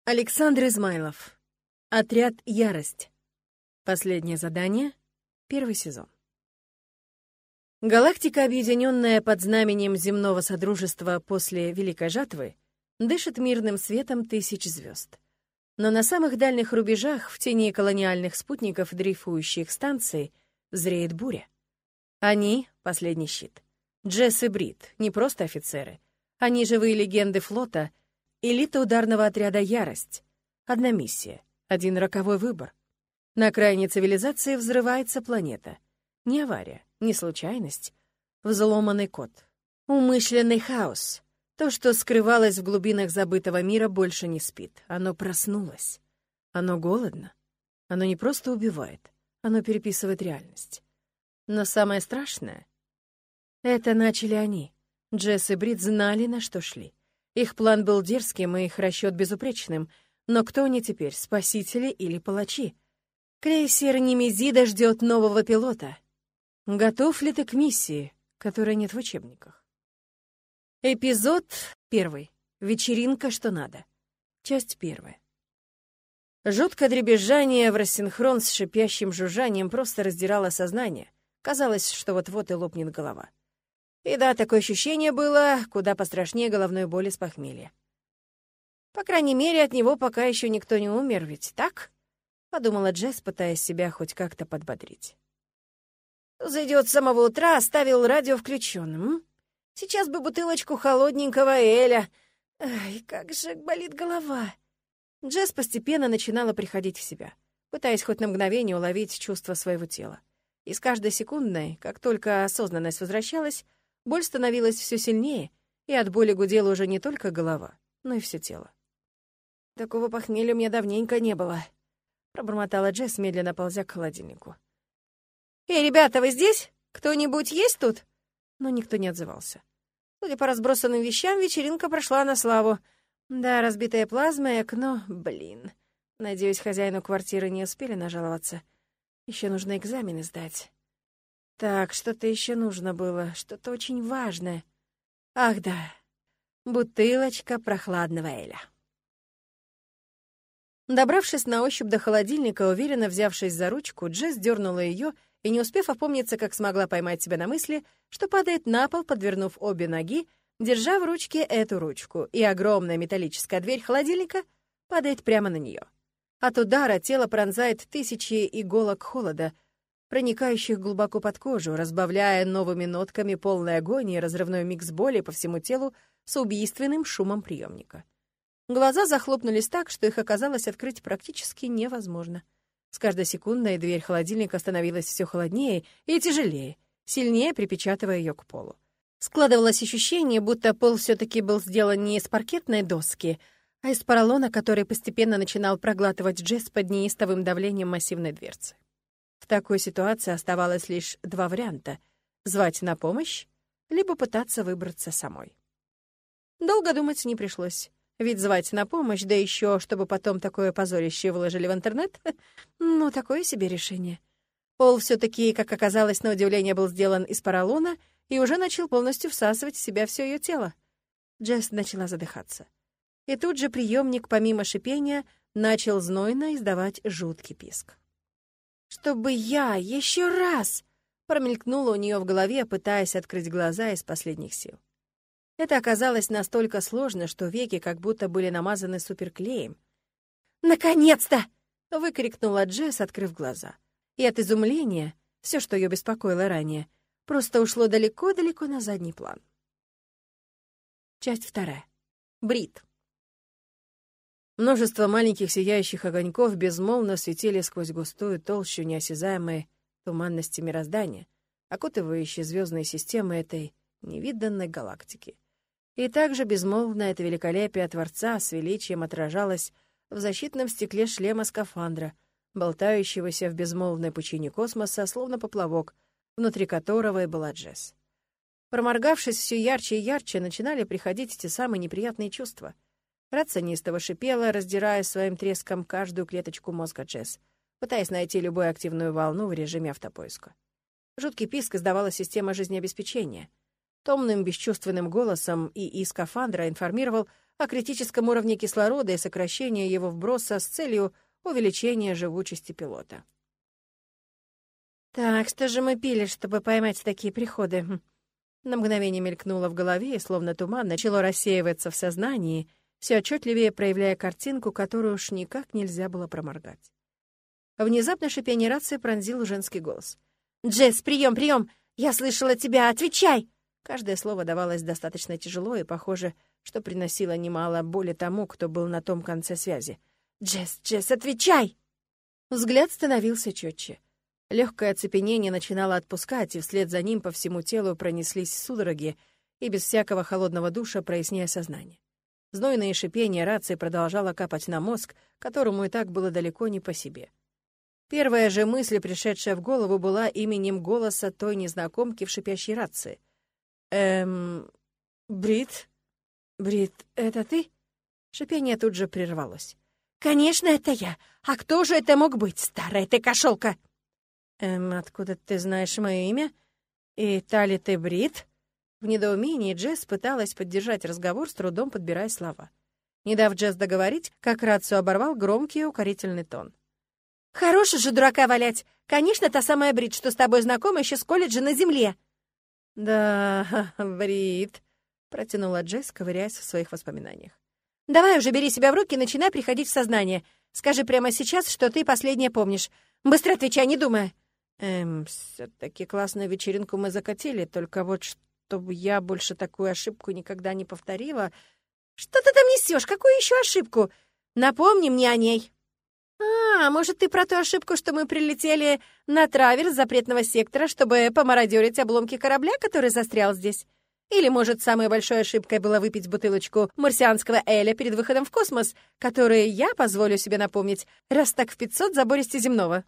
Александр Измайлов. Отряд «Ярость». Последнее задание. Первый сезон. Галактика, объединенная под знаменем земного содружества после Великой Жатвы, дышит мирным светом тысяч звезд. Но на самых дальних рубежах, в тени колониальных спутников дрейфующих станций, зреет буря. Они — последний щит. Джесс и Брит — не просто офицеры. Они — живые легенды флота, элита ударного отряда «Ярость». Одна миссия, один роковой выбор. На окраине цивилизации взрывается планета. Не авария, не случайность. Взломанный код. Умышленный хаос. То, что скрывалось в глубинах забытого мира, больше не спит. Оно проснулось. Оно голодно. Оно не просто убивает. Оно переписывает реальность. Но самое страшное — это начали они. Джесс и Брит знали, на что шли. Их план был дерзким и их расчет безупречным. Но кто они теперь, спасители или палачи? Крейсер Немезида ждет нового пилота. Готов ли ты к миссии, которой нет в учебниках? Эпизод 1. Вечеринка, что надо. Часть 1. Жуткое дребезжание в рассинхрон с шипящим жужжанием просто раздирало сознание. Казалось, что вот-вот и лопнет голова. И да, такое ощущение было куда пострашнее головной боли с похмелья. По крайней мере, от него пока еще никто не умер, ведь так? Подумала Джесс, пытаясь себя хоть как-то подбодрить. Зайдет с самого утра, оставил радио включенным. Сейчас бы бутылочку холодненького эля. Ай, как же болит голова. Джесс постепенно начинала приходить в себя, пытаясь хоть на мгновение уловить чувство своего тела. И с каждой секундной, как только осознанность возвращалась, боль становилась все сильнее, и от боли гудела уже не только голова, но и все тело. «Такого похмелья у меня давненько не было», — пробормотала Джесс, медленно ползя к холодильнику. «Эй, ребята, вы здесь? Кто-нибудь есть тут?» Но никто не отзывался. Судя по разбросанным вещам, вечеринка прошла на славу. Да, разбитая плазма и окно, блин. Надеюсь, хозяину квартиры не успели нажаловаться. Еще нужно экзамены сдать. Так, что-то еще нужно было, что-то очень важное. Ах да, бутылочка прохладного эля. Добравшись на ощупь до холодильника, уверенно взявшись за ручку, Джесс дернула ее и, не успев опомниться, как смогла поймать себя на мысли, что падает на пол, подвернув обе ноги, держа в ручке эту ручку, и огромная металлическая дверь холодильника падает прямо на нее. От удара тело пронзает тысячи иголок холода, проникающих глубоко под кожу, разбавляя новыми нотками полной агонии разрывной микс боли по всему телу с убийственным шумом приемника. Глаза захлопнулись так, что их оказалось открыть практически невозможно. С каждой секундой дверь холодильника становилась все холоднее и тяжелее, сильнее припечатывая ее к полу. Складывалось ощущение, будто пол все-таки был сделан не из паркетной доски, а из поролона, который постепенно начинал проглатывать Джесс под неистовым давлением массивной дверцы. В такой ситуации оставалось лишь два варианта — звать на помощь, либо пытаться выбраться самой. Долго думать не пришлось, ведь звать на помощь, да еще чтобы потом такое позорище выложили в интернет, ну, такое себе решение. Пол все-таки, как оказалось, на удивление был сделан из поролона и уже начал полностью всасывать в себя все ее тело. Джесс начала задыхаться. И тут же приемник, помимо шипения, начал знойно издавать жуткий писк. «Чтобы я еще раз!» промелькнуло у нее в голове, пытаясь открыть глаза из последних сил. Это оказалось настолько сложно, что веки как будто были намазаны суперклеем. «Наконец-то!» — выкрикнула Джесс, открыв глаза. И от изумления, все, что ее беспокоило ранее, просто ушло далеко-далеко на задний план. Часть 2. Брит. Множество маленьких сияющих огоньков безмолвно светили сквозь густую толщу неосязаемой туманности мироздания, окутывающей звездные системы этой невиданной галактики. И также безмолвно это великолепие Творца с величием отражалось в защитном стекле шлема скафандра, болтающегося в безмолвной пучине космоса, словно поплавок, внутри которого и была Джесс. Проморгавшись все ярче и ярче, начинали приходить те самые неприятные чувства. Рация неистово шипела, раздирая своим треском каждую клеточку мозга Джесс, пытаясь найти любую активную волну в режиме автопоиска. Жуткий писк издавала система жизнеобеспечения. Томным, бесчувственным голосом ИИ скафандра информировал о критическом уровне кислорода и сокращении его вброса с целью увеличения живучести пилота. «Так, что же мы пили, чтобы поймать такие приходы?» На мгновение мелькнуло в голове, и словно туман начало рассеиваться в сознании, все отчетливее проявляя картинку, которую уж никак нельзя было проморгать. Внезапно шипение рации пронзил женский голос. «Джесс, прием, прием! Я слышала тебя! Отвечай!» Каждое слово давалось достаточно тяжело и, похоже, что приносило немало боли тому, кто был на том конце связи. «Джесс, Джесс, отвечай!» Взгляд становился четче. Легкое оцепенение начинало отпускать, и вслед за ним по всему телу пронеслись судороги, и без всякого холодного душа проясняя сознание. Знойное шипение рации продолжало капать на мозг, которому и так было далеко не по себе. Первая же мысль, пришедшая в голову, была именем голоса той незнакомки в шипящей рации. Брит? Брит, это ты?» Шипение тут же прервалось. «Конечно, это я. А кто же это мог быть, старая ты кошелка?» «Откуда ты знаешь мое имя? И та ли ты Брит?» В недоумении Джесс пыталась поддержать разговор, с трудом подбирая слова. Не дав Джесс договорить, как рацию оборвал громкий укорительный тон. «Хорош же дурака валять! Конечно, та самая Брит, что с тобой знакома еще с колледжа на земле!» «Да, Брит», — протянула Джесс, ковыряясь в своих воспоминаниях. «Давай уже бери себя в руки и начинай приходить в сознание. Скажи прямо сейчас, что ты последнее помнишь. Быстро отвечай, не думая». Все-таки классную вечеринку мы закатили, только вот чтобы я больше такую ошибку никогда не повторила. Что ты там несешь? Какую еще ошибку? Напомни мне о ней. Может, ты про ту ошибку, что мы прилетели на траверс запретного сектора, чтобы помародерить обломки корабля, который застрял здесь? Или, может, самой большой ошибкой было выпить бутылочку марсианского эля перед выходом в космос, который я позволю себе напомнить, раз так в 500 забористе земного?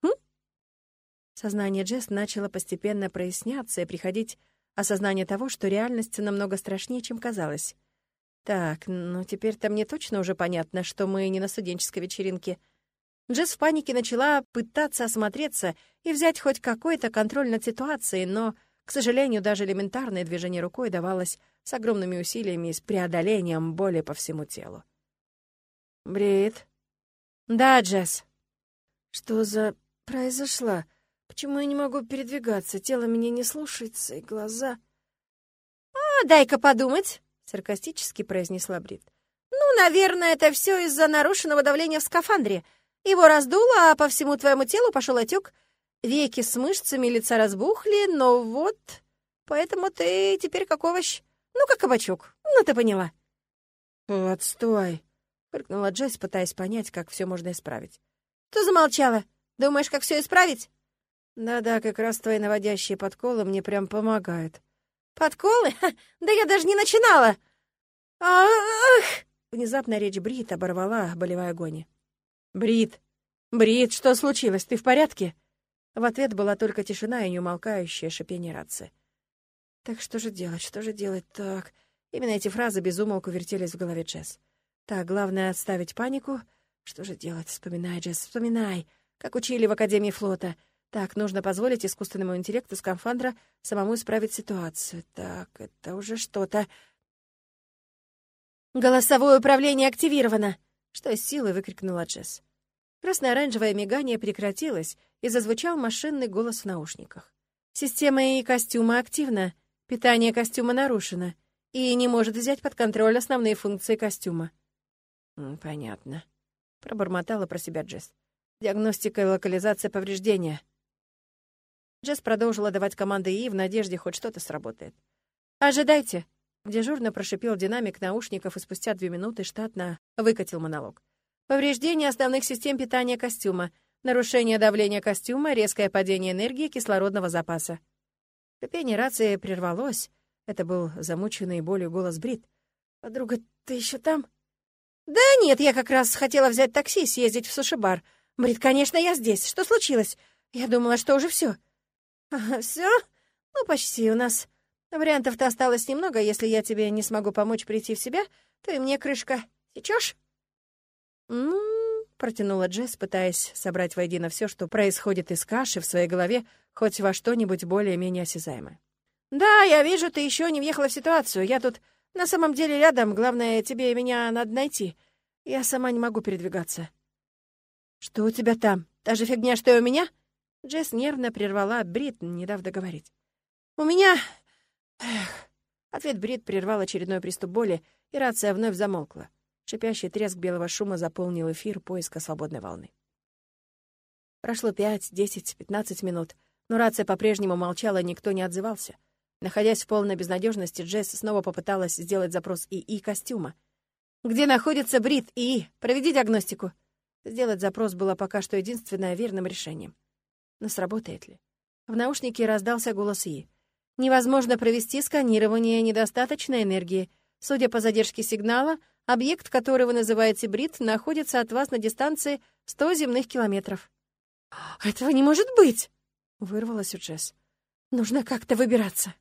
Сознание Джесс начало постепенно проясняться и приходить осознание того, что реальность намного страшнее, чем казалось. Так, ну теперь-то мне точно уже понятно, что мы не на студенческой вечеринке. Джесс в панике начала пытаться осмотреться и взять хоть какой-то контроль над ситуацией, но, к сожалению, даже элементарное движение рукой давалось с огромными усилиями и с преодолением боли по всему телу. «Брит?» «Да, Джесс». «Что за произошло? Почему я не могу передвигаться? Тело меня не слушается, и глаза...» «Дай-ка подумать», — саркастически произнесла Брит. «Ну, наверное, это все из-за нарушенного давления в скафандре. Его раздуло, а по всему твоему телу пошел отек. Веки с мышцами лица разбухли, но вот... Поэтому ты теперь как овощ. Ну, как кабачок. Ну, ты поняла». «Отстой», — фыркнула Джесс, пытаясь понять, как все можно исправить. «Что замолчала? Думаешь, как все исправить?» «Да-да, как раз твои наводящие подколы мне прям помогают». «Подколы? Да я даже не начинала!» «Ах!» Внезапно речь Брит оборвала болевая агония. «Брит! Брит, что случилось? Ты в порядке?» В ответ была только тишина и неумолкающее шипение рации. «Так что же делать? Что же делать? Так...» Именно эти фразы без умолку вертелись в голове Джесс. «Так, главное — отставить панику. Что же делать? Вспоминай, Джесс, вспоминай, как учили в Академии флота. Так, нужно позволить искусственному интеллекту скафандра самому исправить ситуацию. Так, это уже что-то...» «Голосовое управление активировано!» Что из силы выкрикнула Джесс. Красно-оранжевое мигание прекратилось, и зазвучал машинный голос в наушниках. «Система и костюма активна, питание костюма нарушено и не может взять под контроль основные функции костюма». «Понятно», — пробормотала про себя Джесс. «Диагностика и локализация повреждения». Джесс продолжила давать команды ИИ в надежде, хоть что-то сработает. «Ожидайте!» — дежурно прошипел динамик наушников, и спустя 2 минуты штатно выкатил монолог. «Повреждение основных систем питания костюма, нарушение давления костюма, резкое падение энергии кислородного запаса». Шипение рации прервалось. Это был замученный болью голос Брит. «Подруга, ты еще там?» «Да нет, я как раз хотела взять такси и съездить в суши-бар. Брит, конечно, я здесь. Что случилось? Я думала, что уже все. Все? Ну, почти. У нас вариантов-то осталось немного. Если я тебе не смогу помочь прийти в себя, то и мне крышка. Сечешь?» «Ну...» — протянула Джесс, пытаясь собрать воедино все, что происходит из каши в своей голове, хоть во что-нибудь более-менее осязаемое. «Да, я вижу, ты еще не въехала в ситуацию. Я тут На самом деле рядом, главное, тебе меня надо найти. Я сама не могу передвигаться». «Что у тебя там? Та же фигня, что и у меня?» Джесс нервно прервала Брит, не дав договорить. «У меня...» Ответ Брит прервал очередной приступ боли, и рация вновь замолкла. Шипящий треск белого шума заполнил эфир поиска свободной волны. Прошло 5, 10, 15 минут, но рация по-прежнему молчала, никто не отзывался. Находясь в полной безнадежности, Джесс снова попыталась сделать запрос ИИ костюма. «Где находится Брит ИИ? Проведи диагностику». Сделать запрос было пока что единственным верным решением. Но сработает ли? В наушнике раздался голос ИИ. «Невозможно провести сканирование, недостаточно энергии. Судя по задержке сигнала, объект, который вы называете Брит, находится от вас на дистанции 100 земных километров». «Этого не может быть!» — вырвалось у Джесс. «Нужно как-то выбираться».